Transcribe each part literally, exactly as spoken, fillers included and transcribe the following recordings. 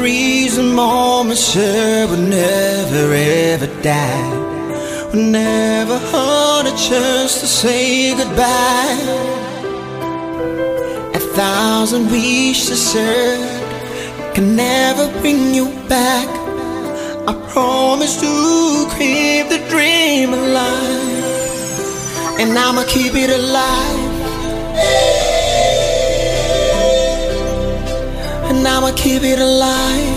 Memories and moments shared will never ever die. We never had a chance to say goodbye. A thousand wishes said can never bring you back. I promise to keep the dream alive, and I'ma keep it alive, and I'ma keep it alive,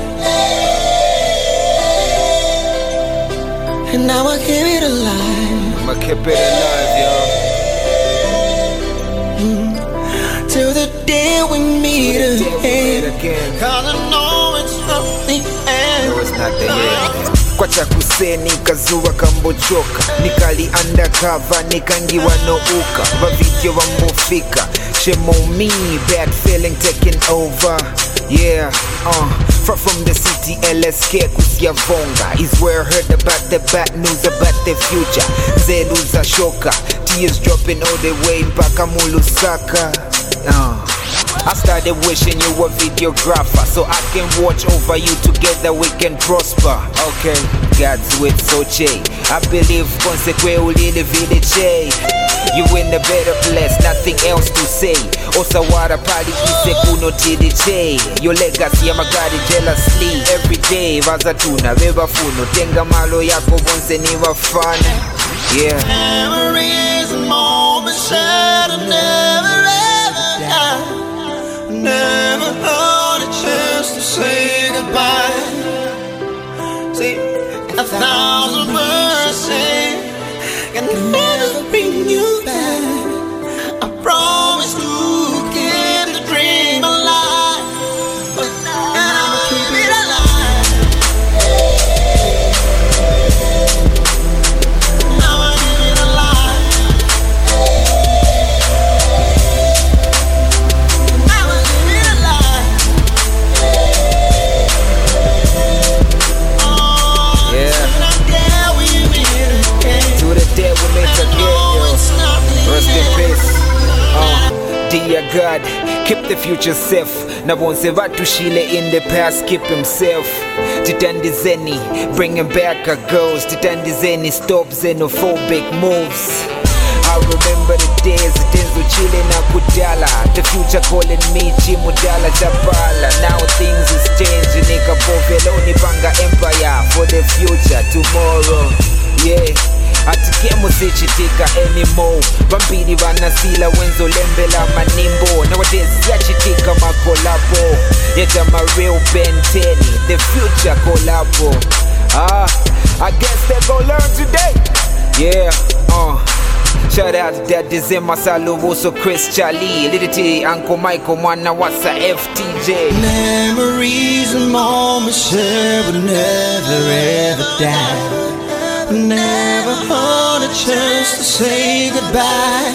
and I'ma keep it alive. I'ma keep it alive, y'all. Mm. Till the day we meet again, again. Cause I know it's not the end. No, it's not the end. Kwacha kuseni kazuwa kambochoka, nikali undercover nikangiwa no uka, bavidyo wambofika, shemo me, bad feeling taking over. Yeah, uh, far from the city, L S K kusyavonga is where I heard about the bad news about the future. Zeluza shoka, tears dropping all the way mpaka Mulusaka. Uh, I started wishing you were a videographer, so I can watch over you, together we can prosper. Okay, God's with Soche, I believe consequently ulili village. You in a better place, nothing else to say. Osawara pali ise kuno tidiche. Your legacy ya magari jealously every day. Vazatuna veva funo, tenga malo yako vonse ni wafana. Yeah. Memories and moments that I never ever die. Never had a chance to say goodbye. See, a thousand words say can never bring you back. I promise to keep the dream alive, and I'ma keep it alive. I'ma keep it alive. I'ma keep it alive. Oh, Yeah. till the day we meet again. To the day we meet again, yo. Rest in peace. Uh, dear God, keep the future safe. Na bonse vatushile in the past, keep himself. Titandizeni, bringing back our goals. Titandizeni, stop xenophobic moves. I remember the days, the days we chilling na kudala. The future calling me Chimudala Chapala. Now things is changing, nika povelo ni banga empire for the future tomorrow. Yeah. Atikemo sechitika anymore. Vampiri vanasila wenzo lembela manimbo. Nowadays yachitika makolabo. Yeta my real Ben ten, the future collabo. Ah, I guess they gon' learn today. Yeah, uh shout out to that Dizema Saluvoso Chris Charlie, Little T, Uncle Michael, Mwana Wasa F T J. Memories and moments shared will never ever die. Never had a chance to say goodbye.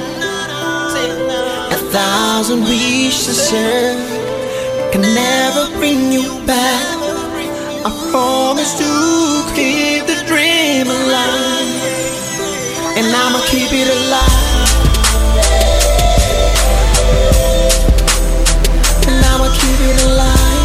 A thousand wishes said can never bring you back. I promise to keep the dream alive, and I'ma keep it alive, and I'ma keep it alive.